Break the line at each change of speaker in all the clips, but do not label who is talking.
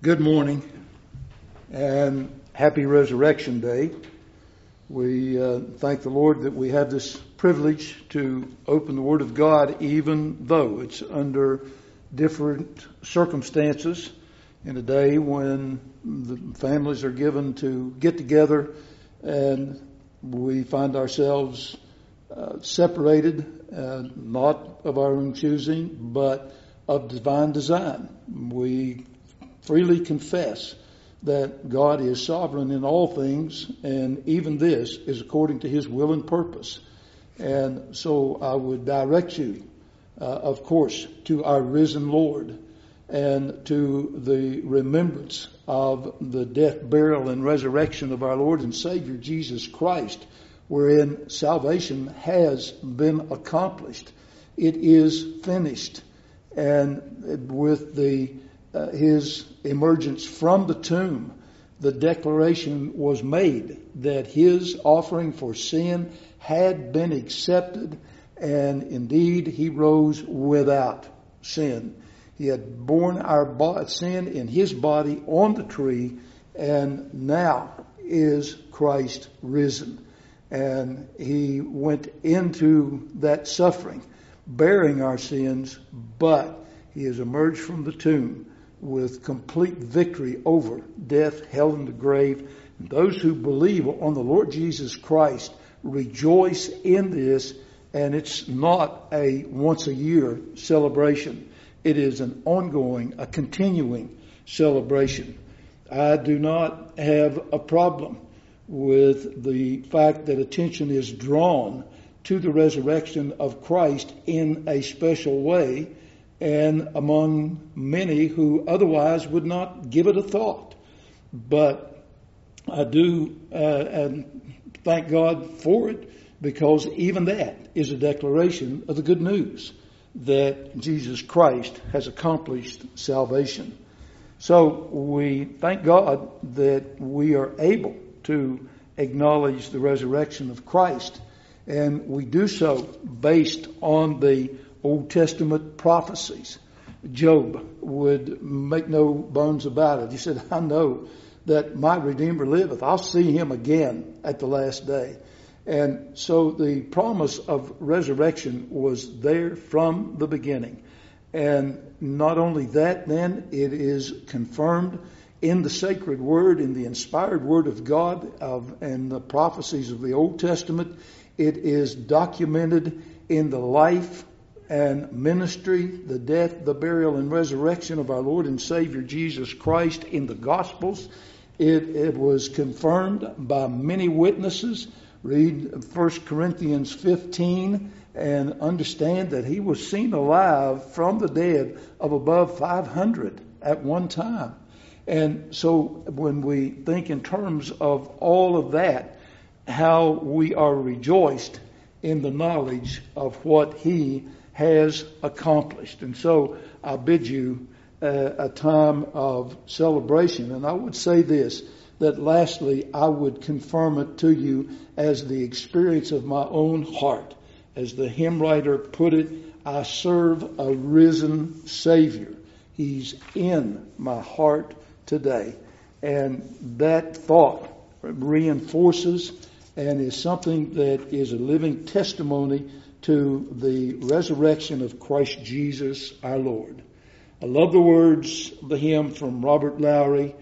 Good morning and happy Resurrection Day. We thank the Lord that we have this privilege to open the Word of God, even though it's under different circumstances in a day when the families are given to get together and we find ourselves separated, not of our own choosing, but of divine design. We freely confess that God is sovereign in all things, and even this is according to His will and purpose. And so I would direct you, of course, to our risen Lord and to the remembrance of the death, burial, and resurrection of our Lord and Savior Jesus Christ, wherein salvation has been accomplished. It is finished. And with His emergence from the tomb, the declaration was made that His offering for sin had been accepted, and indeed He rose without sin. He had borne our sin in His body on the tree, and now is Christ risen. And He went into that suffering, bearing our sins, but He has emerged from the tomb with complete victory over death, hell, and the grave. And those who believe on the Lord Jesus Christ rejoice in this, and it's not a once-a-year celebration. It is an ongoing, a continuing celebration. I do not have a problem with the fact that attention is drawn to the resurrection of Christ in a special way, and among many who otherwise would not give it a thought. But I do and thank God for it, because even that is a declaration of the good news that Jesus Christ has accomplished salvation. So we thank God that we are able to acknowledge the resurrection of Christ, and we do so based on the Old Testament prophecies. Job would make no bones about it. He said, I know that my Redeemer liveth. I'll see Him again at the last day. And so the promise of resurrection was there from the beginning. And not only that, then it is confirmed in the sacred word, in the inspired word of God, and the prophecies of the Old Testament. It is documented in the life and ministry, the death, the burial, and resurrection of our Lord and Savior Jesus Christ in the Gospels. It was confirmed by many witnesses. Read 1 Corinthians 15 and understand that He was seen alive from the dead of above 500 at one time. And so when we think in terms of all of that, how we are rejoiced in the knowledge of what He has accomplished. And so I bid you a time of celebration. And I would say this, that lastly, I would confirm it to you as the experience of my own heart. As the hymn writer put it, I serve a risen Savior. He's in my heart today. And that thought reinforces and is something that is a living testimony to the resurrection of Christ Jesus our Lord. I love the words of the hymn from Robert Lowry,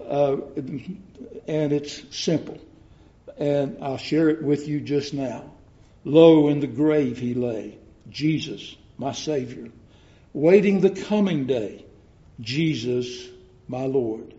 and it's simple. And I'll share it with you just now. Lo, in the grave He lay, Jesus, my Savior, waiting the coming day, Jesus, my Lord.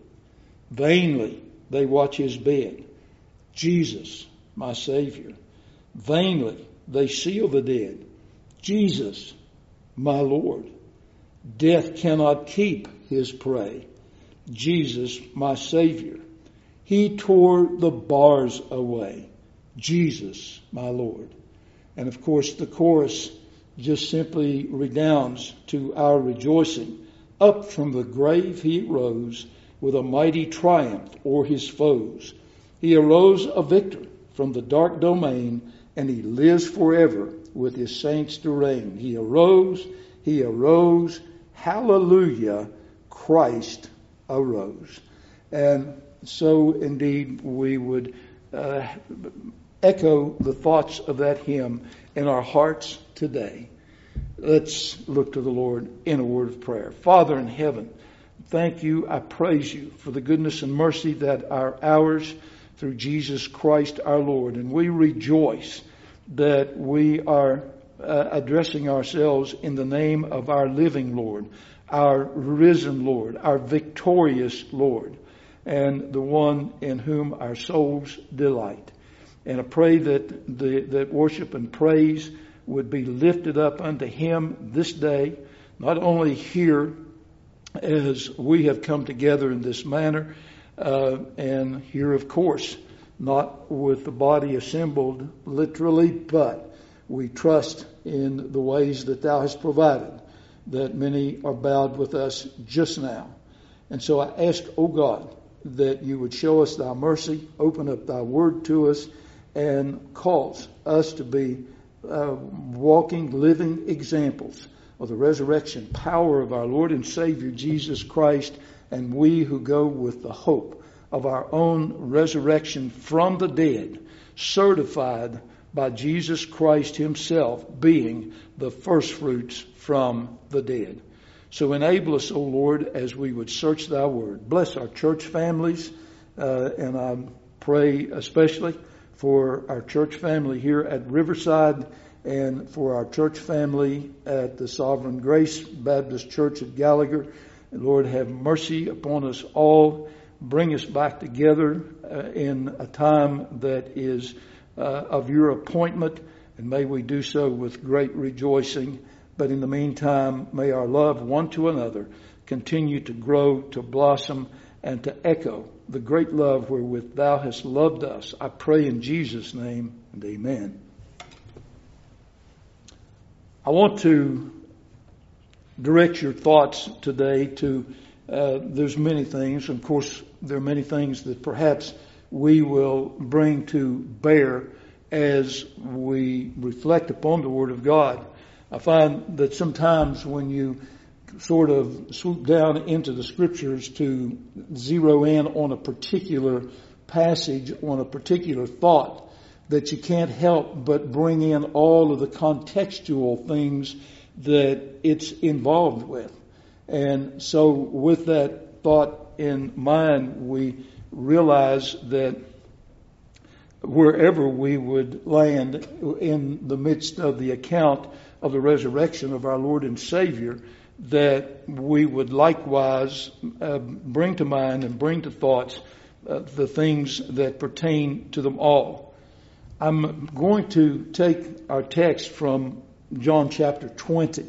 Vainly they watch His bed, Jesus, my Savior. Vainly they seal the dead, Jesus, my Lord. Death cannot keep His prey, Jesus, my Savior. He tore the bars away, Jesus, my Lord. And of course the chorus just simply redounds to our rejoicing. Up from the grave He arose with a mighty triumph o'er His foes. He arose a victor from the dark domain, and He lives forever with His saints to reign. He arose, hallelujah, Christ arose. And so indeed we would echo the thoughts of that hymn in our hearts today. Let's look to the Lord in a word of prayer. Father in heaven, thank you, I praise you for the goodness and mercy that are ours through Jesus Christ our Lord. And we rejoice that we are addressing ourselves in the name of our living Lord, our risen Lord, our victorious Lord, and the one in whom our souls delight. And I pray that worship and praise would be lifted up unto him this day, not only here as we have come together in this manner, and here, of course, not with the body assembled literally, but we trust in the ways that thou hast provided, that many are bowed with us just now. And so I ask, O God, that you would show us thy mercy, open up thy word to us, and cause us to be walking, living examples of the resurrection power of our Lord and Savior Jesus Christ, and we who go with the hope of our own resurrection from the dead, certified by Jesus Christ himself being the firstfruits from the dead. So enable us, O Lord, as we would search thy word. Bless our church families, and I pray especially for our church family here at Riverside and for our church family at the Sovereign Grace Baptist Church at Gallagher. Lord, have mercy upon us all. Bring us back together in a time that is of your appointment, and may we do so with great rejoicing. But in the meantime, may our love one to another continue to grow, to blossom, and to echo the great love wherewith thou hast loved us. I pray in Jesus' name, and amen. I want to direct your thoughts today to, there's many things. Of course, there are many things that perhaps we will bring to bear as we reflect upon the Word of God. I find that sometimes when you sort of swoop down into the Scriptures to zero in on a particular passage, on a particular thought, that you can't help but bring in all of the contextual things that it's involved with. And so with that thought in mind, we realize that wherever we would land in the midst of the account of the resurrection of our Lord and Savior, that we would likewise bring to mind and bring to thoughts the things that pertain to them all. I'm going to take our text from John chapter 20.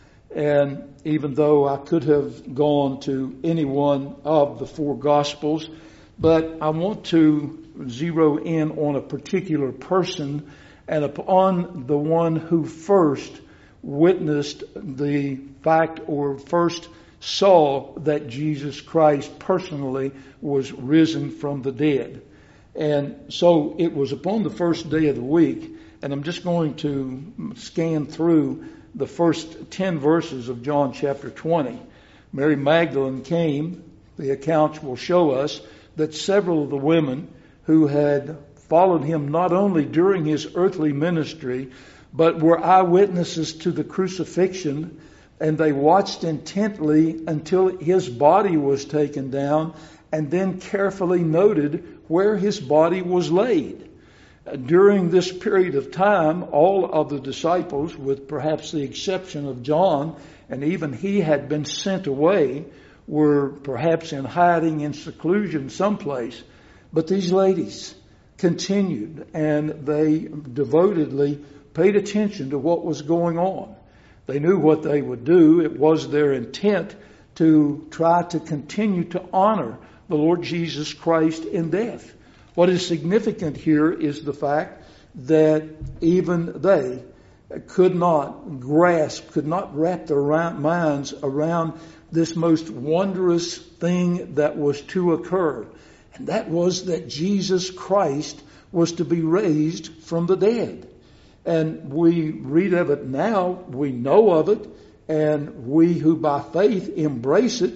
And even though I could have gone to any one of the four Gospels, but I want to zero in on a particular person and upon the one who first witnessed the fact or first saw that Jesus Christ personally was risen from the dead. And so it was upon the first day of the week, and I'm just going to scan through the first 10 verses of John chapter 20. Mary Magdalene came. The accounts will show us that several of the women who had followed him not only during his earthly ministry, but were eyewitnesses to the crucifixion, and they watched intently until his body was taken down, and then carefully noted where his body was laid. During this period of time, all of the disciples, with perhaps the exception of John, and even he had been sent away, were perhaps in hiding, in seclusion someplace. But these ladies continued, and they devotedly paid attention to what was going on. They knew what they would do. It was their intent to try to continue to honor the Lord Jesus Christ in death. What is significant here is the fact that even they could not grasp, could not wrap their minds around this most wondrous thing that was to occur. And that was that Jesus Christ was to be raised from the dead. And we read of it now, we know of it, and we who by faith embrace it,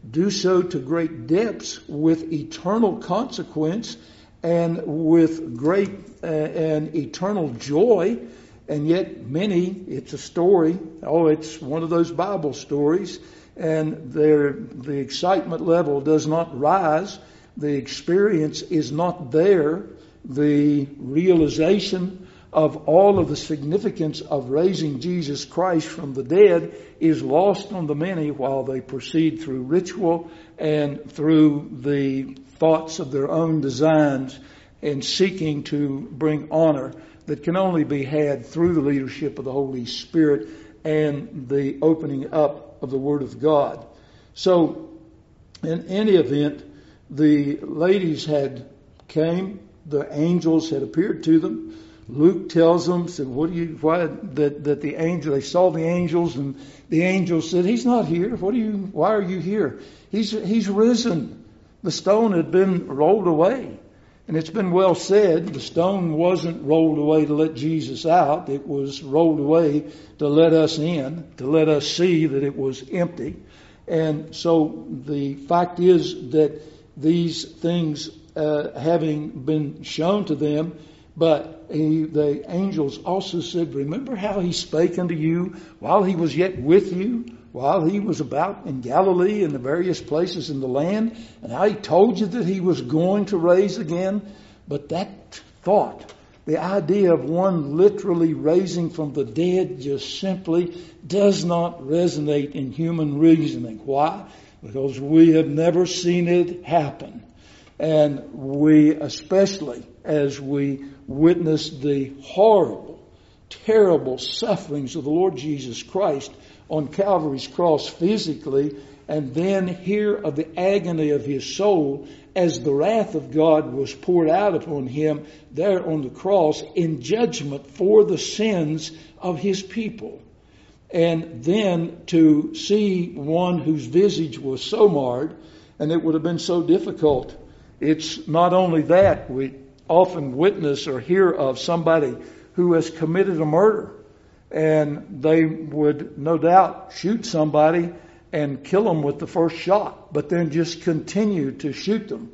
do so to great depths with eternal consequence and with great and eternal joy. And yet many, it's a story, it's one of those Bible stories, and the excitement level does not rise. The experience is not there. The realization of all of the significance of raising Jesus Christ from the dead is lost on the many while they proceed through ritual and through the thoughts of their own designs and seeking to bring honor that can only be had through the leadership of the Holy Spirit and the opening up of the Word of God. So, in any event, the ladies had came, the angels had appeared to them. Luke tells them, said, that the angel, they saw the angels, and the angels said, He's not here. Why are you here? He's risen. The stone had been rolled away. And it's been well said, the stone wasn't rolled away to let Jesus out. It was rolled away to let us in, to let us see that it was empty. And so the fact is that these things having been shown to them, but the angels also said, remember how He spake unto you while He was yet with you, while He was about in Galilee and the various places in the land, and how He told you that He was going to raise again. But that thought, the idea of one literally raising from the dead, just simply does not resonate in human reasoning. Why? Because we have never seen it happen. And we, especially as we witness the horrible, terrible sufferings of the Lord Jesus Christ on Calvary's cross physically, and then hear of the agony of His soul as the wrath of God was poured out upon Him there on the cross in judgment for the sins of His people. And then to see one whose visage was so marred, and it would have been so difficult. It's not only that, we often witness or hear of somebody who has committed a murder, and they would no doubt shoot somebody and kill them with the first shot, but then just continue to shoot them.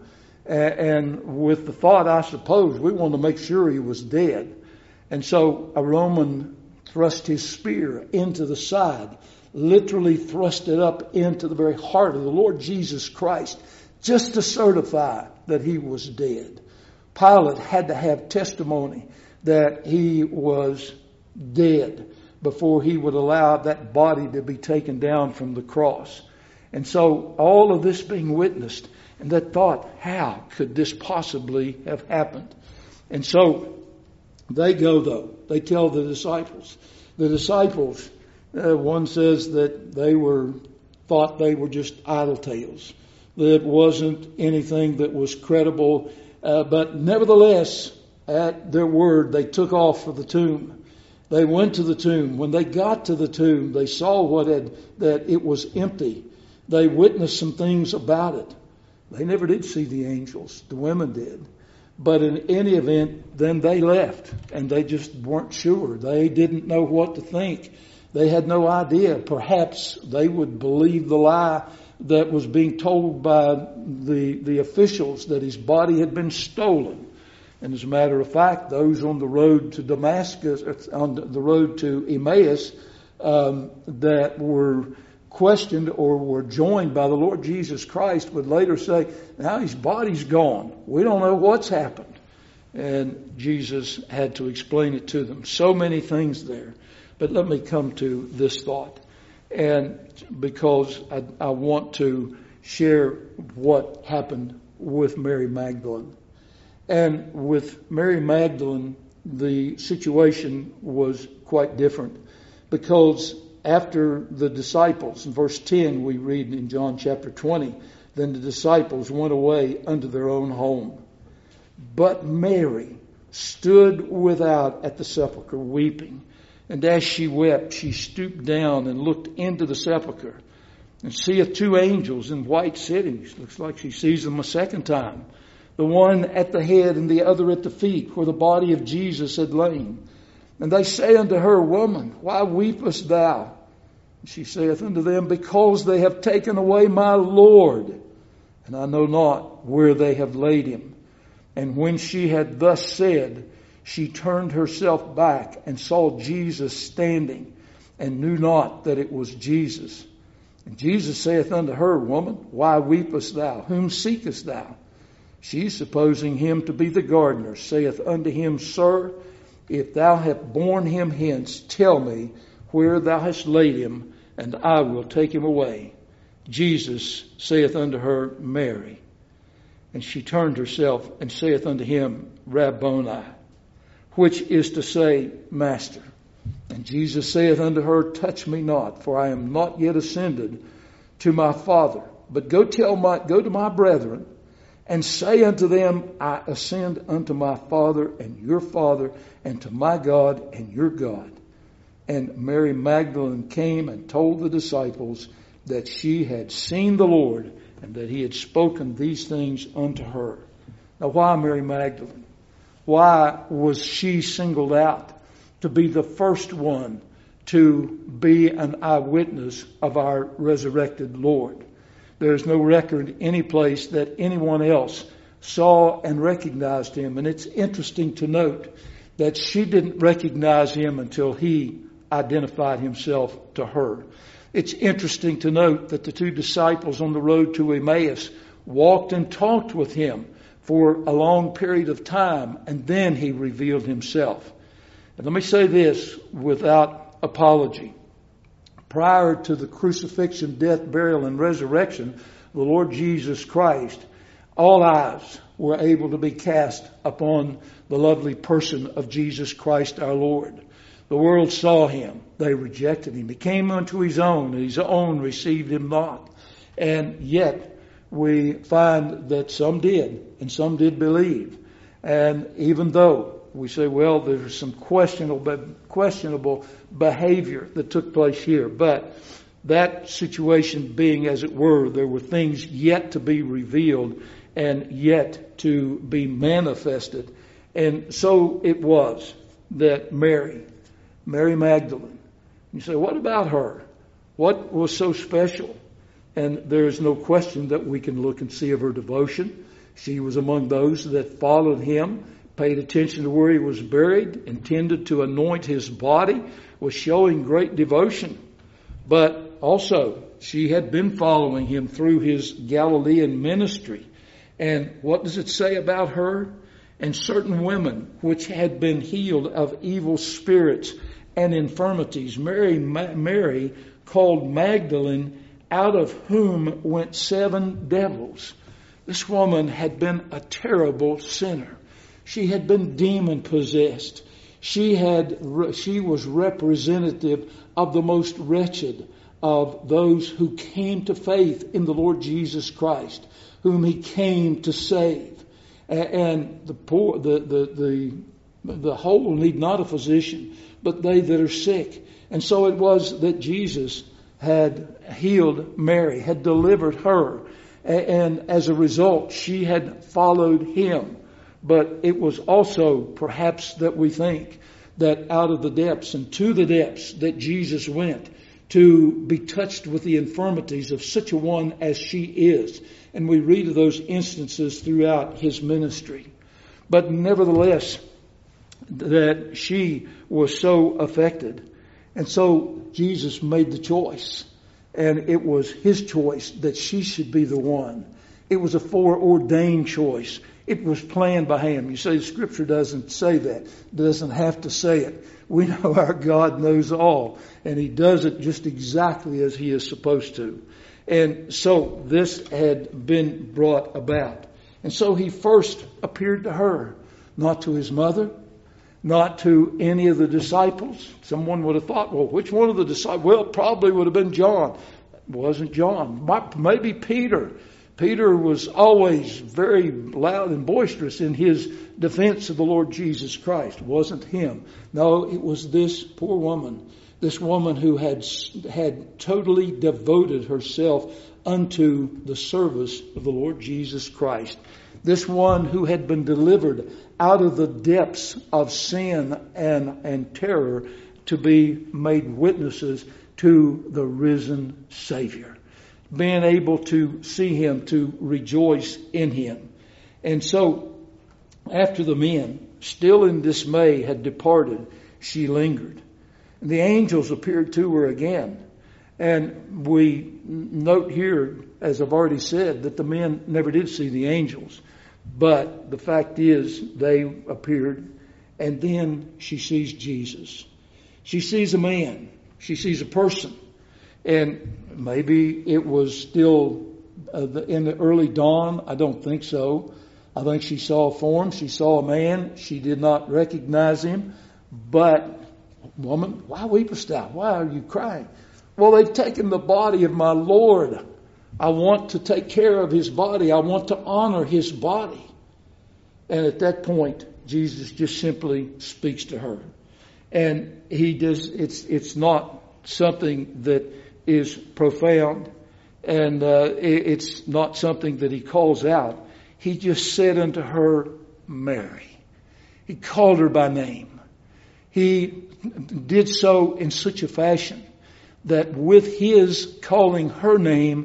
And with the thought, I suppose, we want to make sure he was dead. And so a Roman thrust his spear into the side, literally thrust it up into the very heart of the Lord Jesus Christ, just to certify that He was dead. Pilate had to have testimony that He was dead before he would allow that body to be taken down from the cross. And so all of this being witnessed, and that thought, how could this possibly have happened? And so they go, though. They tell the disciples. The disciples, one says that thought they were just idle tales. That it wasn't anything that was credible. But nevertheless, at their word, they took off for the tomb. They went to the tomb. When they got to the tomb, they saw that it was empty. They witnessed some things about it. They never did see the angels. The women did. But in any event, then they left, and they just weren't sure. They didn't know what to think. They had no idea. Perhaps they would believe the lie that was being told by the officials that his body had been stolen. And as a matter of fact, those on the road to Damascus, on the road to Emmaus, that were questioned or were joined by the Lord Jesus Christ would later say, now his body's gone. We don't know what's happened. And Jesus had to explain it to them. So many things there. But let me come to this thought. And because I want to share what happened with Mary Magdalene. And with Mary Magdalene, the situation was quite different. Because after the disciples, in verse 10 we read in John chapter 20, then the disciples went away unto their own home. But Mary stood without at the sepulchre weeping. And as she wept, she stooped down and looked into the sepulchre, and seeth two angels in white sittings. Looks like she sees them a second time. The one at the head and the other at the feet, where the body of Jesus had lain. And they say unto her, Woman, why weepest thou? She saith unto them, Because they have taken away my Lord, and I know not where they have laid him. And when she had thus said, she turned herself back and saw Jesus standing, and knew not that it was Jesus. And Jesus saith unto her, Woman, why weepest thou? Whom seekest thou? She, supposing him to be the gardener, saith unto him, Sir, if thou have borne him hence, tell me where thou hast laid him, and I will take him away. Jesus saith unto her, Mary. And she turned herself and saith unto him, Rabboni, which is to say, Master. And Jesus saith unto her, Touch me not, for I am not yet ascended to my Father. But go to my brethren, and say unto them, I ascend unto my Father and your Father, and to my God and your God. And Mary Magdalene came and told the disciples that she had seen the Lord, and that he had spoken these things unto her. Now, why Mary Magdalene? Why was she singled out to be the first one to be an eyewitness of our resurrected Lord? There is no record any place that anyone else saw and recognized him. And it's interesting to note that she didn't recognize him until he identified himself to her. It's interesting to note that the two disciples on the road to Emmaus walked and talked with him for a long period of time, and then he revealed himself. And let me say this without apology. Prior to the crucifixion, death, burial, and resurrection, the Lord Jesus Christ, all eyes were able to be cast upon the lovely person of Jesus Christ our Lord. The world saw him. They rejected him. He came unto his own, and his own received him not. And yet we find that some did, and some did believe. And even though we say, well, there's some questionable behavior that took place here, but that situation being as it were, there were things yet to be revealed and yet to be manifested. And so it was that Mary Magdalene, you say, what about her? What was so special? And there is no question that we can look and see of her devotion. She was among those that followed him, paid attention to where he was buried, intended to anoint his body, was showing great devotion. But also, she had been following him through his Galilean ministry. And what does it say about her? And certain women which had been healed of evil spirits and infirmities, Mary called Magdalene, out of whom went 7 devils. This woman had been a terrible sinner. She had been demon possessed. She was representative of the most wretched of those who came to faith in the Lord Jesus Christ, whom he came to save. And the poor, the whole need not a physician, but they that are sick. And so it was that Jesus had healed Mary, had delivered her. And as a result, she had followed him. But it was also perhaps that we think that out of the depths and to the depths that Jesus went to be touched with the infirmities of such a one as she is. And we read of those instances throughout his ministry. But nevertheless, that she was so affected. And so Jesus made the choice. And it was his choice that she should be the one. It was a foreordained choice. It was planned by him. You say the scripture doesn't say that. It doesn't have to say it. We know our God knows all. And he does it just exactly as he is supposed to. And so this had been brought about. And so he first appeared to her, not to his mother, not to any of the disciples. Someone would have thought, well, which one of the disciples? Well, it probably would have been John. It wasn't John. Maybe Peter. Peter was always very loud and boisterous in his defense of the Lord Jesus Christ. It wasn't him. No, it was this poor woman. This woman who had totally devoted herself unto the service of the Lord Jesus Christ. This one who had been delivered out of the depths of sin and terror to be made witnesses to the risen Savior. Being able to see Him, to rejoice in Him. And so, after the men, still in dismay, had departed, she lingered. And the angels appeared to her again. And we note here, as I've already said, that the men never did see the angels. But the fact is, they appeared, and then she sees Jesus. She sees a man. She sees a person. And maybe it was still in the early dawn. I don't think so. I think she saw a form. She saw a man. She did not recognize him. But, woman, why weepest thou? Why are you crying? Well, they've taken the body of my Lord. I want to take care of His body. I want to honor His body. And at that point, Jesus just simply speaks to her. And He does. It's not something that is profound, and it's not something that He calls out. He just said unto her, Mary. He called her by name. He did so in such a fashion that with His calling her name,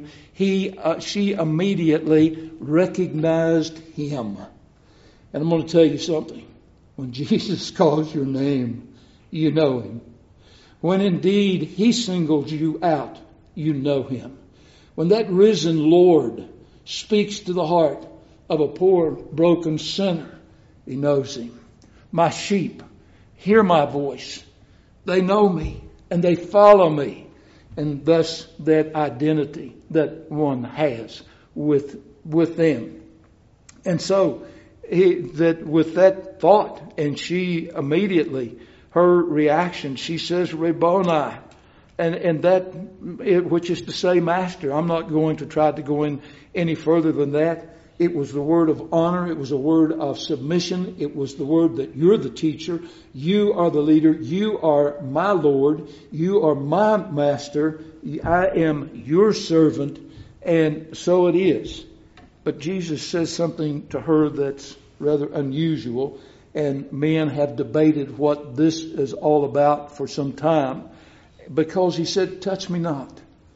she immediately recognized Him. And I'm going to tell you something. When Jesus calls your name, you know Him. When indeed He singles you out, you know Him. When that risen Lord speaks to the heart of a poor, broken sinner, He knows him. My sheep hear my voice. They know me and they follow me. And thus that identity that one has with them. And so with that thought, and she immediately, her reaction, she says, Rabboni, and that, which is to say, Master. I'm not going to try to go in any further than that. It was the word of honor. It was a word of submission. It was the word that you're the teacher. You are the leader. You are my Lord. You are my master. I am your servant. And so it is. But Jesus says something to her that's rather unusual. And men have debated what this is all about for some time. Because He said, touch me not.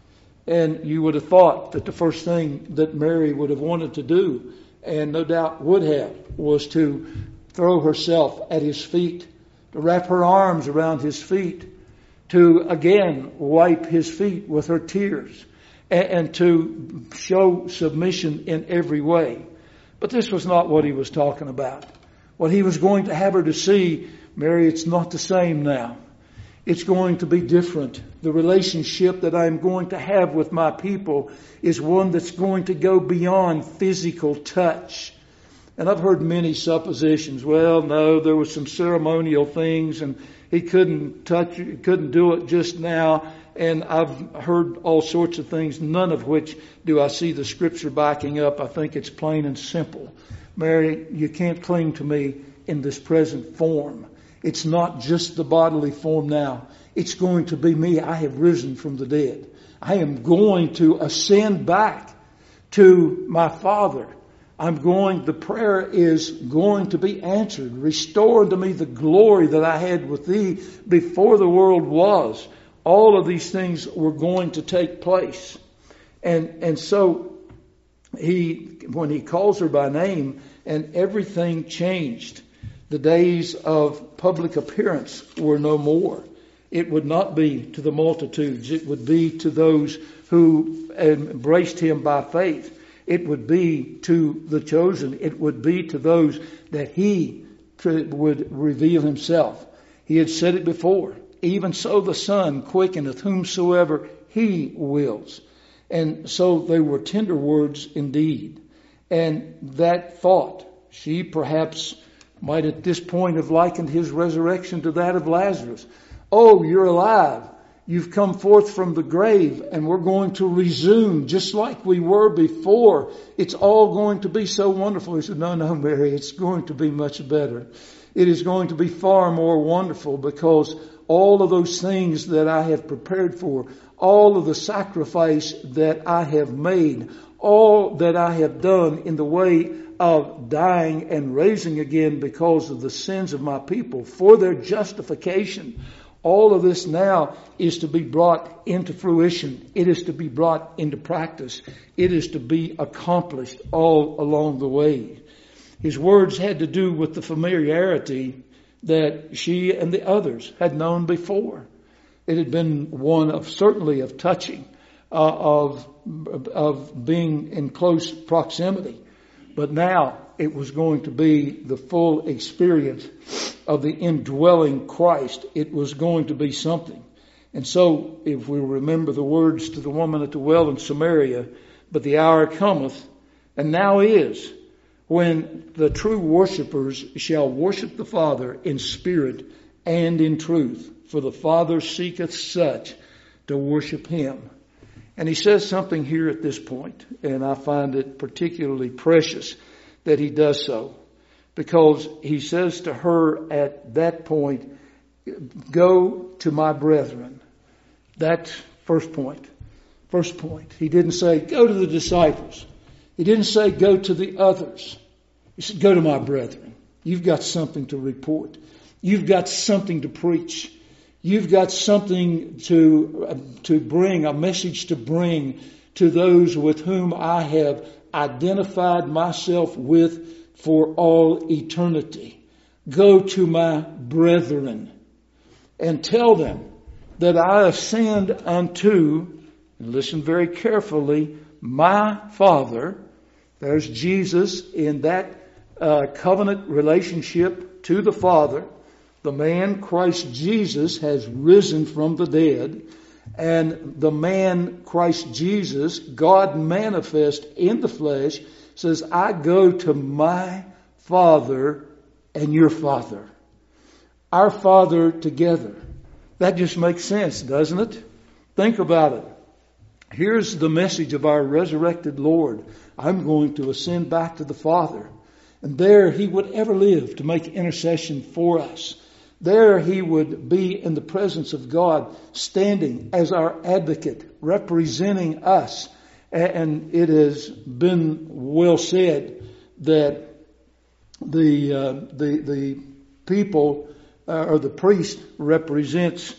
And you would have thought that the first thing that Mary would have wanted to do, and no doubt would have, was to throw herself at His feet, to wrap her arms around His feet, to again wipe His feet with her tears, and to show submission in every way. But this was not what He was talking about. What He was going to have her to see, Mary, it's not the same now. It's going to be different. The relationship that I'm going to have with my people is one that's going to go beyond physical touch. And I've heard many suppositions. Well, no, there was some ceremonial things and He couldn't do it just now. And I've heard all sorts of things, none of which do I see the Scripture backing up. I think it's plain and simple. Mary, you can't cling to me in this present form. It's not just the bodily form now. It's going to be me. I have risen from the dead. I am going to ascend back to my Father. The prayer is going to be answered. Restore unto me the glory that I had with Thee before the world was. All of these things were going to take place. And so when He calls her by name, and everything changed. The days of public appearance were no more. It would not be to the multitudes. It would be to those who embraced Him by faith. It would be to the chosen. It would be to those that He would reveal Himself. He had said it before. Even so the Son quickeneth whomsoever He wills. And so they were tender words indeed. And that thought, she perhaps might at this point have likened His resurrection to that of Lazarus. Oh, you're alive. You've come forth from the grave and we're going to resume just like we were before. It's all going to be so wonderful. He said, no, Mary, it's going to be much better. It is going to be far more wonderful because all of those things that I have prepared for, all of the sacrifice that I have made, all that I have done in the way of dying and raising again because of the sins of my people for their justification. All of this now is to be brought into fruition. It is to be brought into practice. It is to be accomplished all along the way. His words had to do with the familiarity that she and the others had known before. It had been one of certainly of touching, of being in close proximity. But now it was going to be the full experience of the indwelling Christ. It was going to be something. And so, if we remember the words to the woman at the well in Samaria, but the hour cometh, and now is, when the true worshipers shall worship the Father in spirit and in truth. For the Father seeketh such to worship Him. And he says something here at this point, and I find it particularly precious that he does so. Because he says to her at that point, go to my brethren. That's first point. First point. He didn't say, go to the disciples. He didn't say, go to the others. He said, go to my brethren. You've got something to report. You've got something to preach. You've got something to bring, a message to bring to those with whom I have identified myself with for all eternity. Go to my brethren and tell them that I ascend unto, and listen very carefully, my Father. There's Jesus in that covenant relationship to the Father. The man, Christ Jesus, has risen from the dead. And the man, Christ Jesus, God manifest in the flesh, says, I go to my Father and your Father. Our Father together. That just makes sense, doesn't it? Think about it. Here's the message of our resurrected Lord. I'm going to ascend back to the Father. And there He would ever live to make intercession for us. There He would be in the presence of God, standing as our advocate, representing us. And it has been well said that the people or the priest represents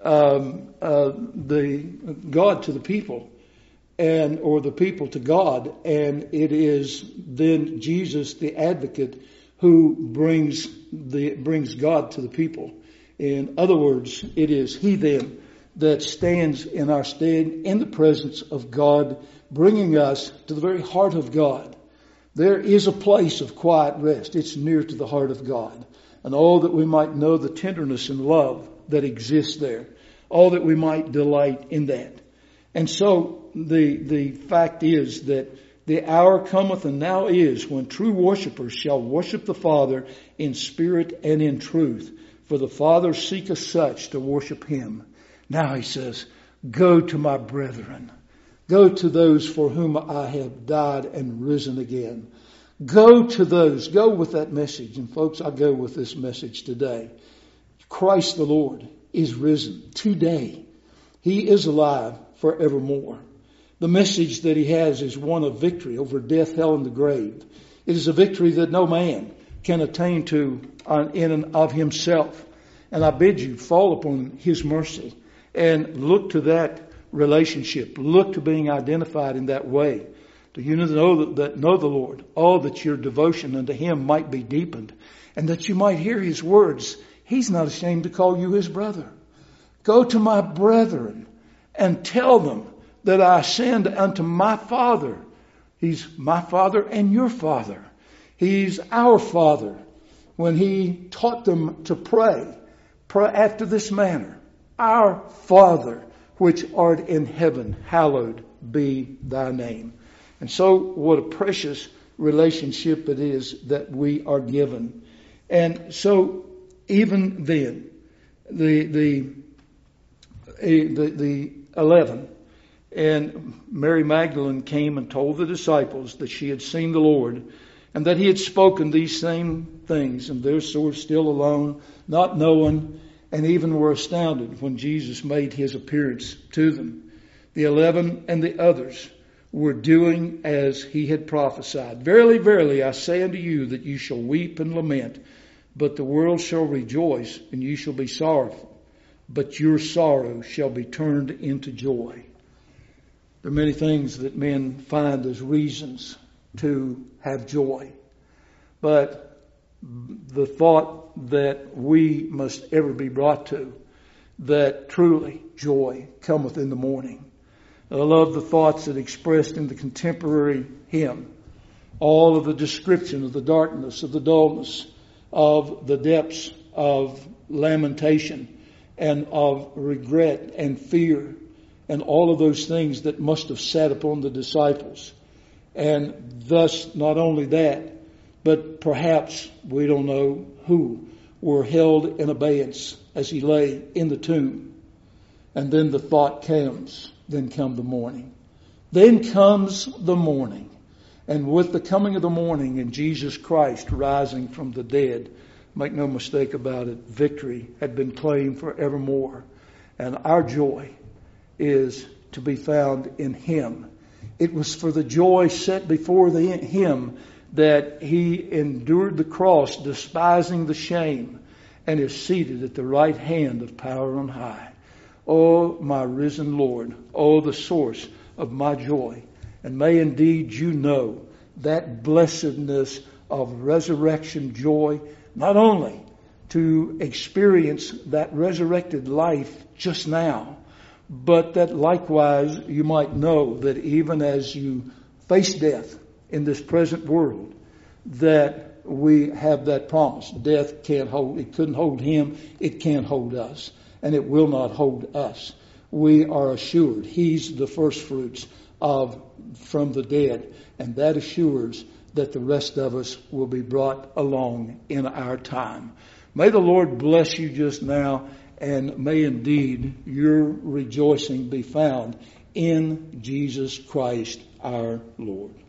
the God to the people, or the people to God, and it is then Jesus, the advocate, who brings God to the people. In other words, it is He then that stands in our stead in the presence of God, bringing us to the very heart of God. There is a place of quiet rest. It's near to the heart of God. And all that we might know the tenderness and love that exists there. All that we might delight in that. And so the fact is that the hour cometh and now is when true worshipers shall worship the Father in spirit and in truth. For the Father seeketh such to worship Him. Now He says, go to my brethren. Go to those for whom I have died and risen again. Go to those. Go with that message. And folks, I go with this message today. Christ the Lord is risen today. He is alive forevermore. The message that He has is one of victory over death, hell, and the grave. It is a victory that no man can attain to in and of himself. And I bid you fall upon His mercy and look to that relationship. Look to being identified in that way. Do you know that know the Lord? Oh, that your devotion unto Him might be deepened, and that you might hear His words. He's not ashamed to call you His brother. Go to my brethren and tell them that I ascend unto my Father. He's my Father and your Father. He's our Father. When He taught them to pray after this manner, Our Father, which art in heaven, hallowed be thy name. And so what a precious relationship it is that we are given. And so even then, the 11, and Mary Magdalene came and told the disciples that she had seen the Lord and that He had spoken these same things. And they're sort of still alone, not knowing, and even were astounded when Jesus made His appearance to them. The 11 and the others were doing as He had prophesied. Verily, verily, I say unto you that you shall weep and lament, but the world shall rejoice and you shall be sorrowful. but your sorrow shall be turned into joy. There are many things that men find as reasons to have joy. But the thought that we must ever be brought to, that truly joy cometh in the morning. I love the thoughts that expressed in the contemporary hymn. All of the description of the darkness, of the dullness, of the depths of lamentation and of regret and fear and all of those things that must have sat upon the disciples. And thus, not only that, but perhaps, we don't know who, were held in abeyance as he lay in the tomb. And then the thought comes, then come the morning. Then comes the morning. And with the coming of the morning and Jesus Christ rising from the dead, make no mistake about it, victory had been claimed forevermore. And our joy is to be found in Him. It was for the joy set before Him that He endured the cross, despising the shame, and is seated at the right hand of power on high. Oh, my risen Lord, oh, the source of my joy. And may indeed you know that blessedness of resurrection joy, not only to experience that resurrected life just now, but that likewise you might know that even as you face death in this present world, that we have that promise. Death can't hold, it couldn't hold Him, it can't hold us, and it will not hold us. We are assured He's the first fruits from the dead, and that assures that the rest of us will be brought along in our time. May the Lord bless you just now, and may indeed your rejoicing be found in Jesus Christ our Lord.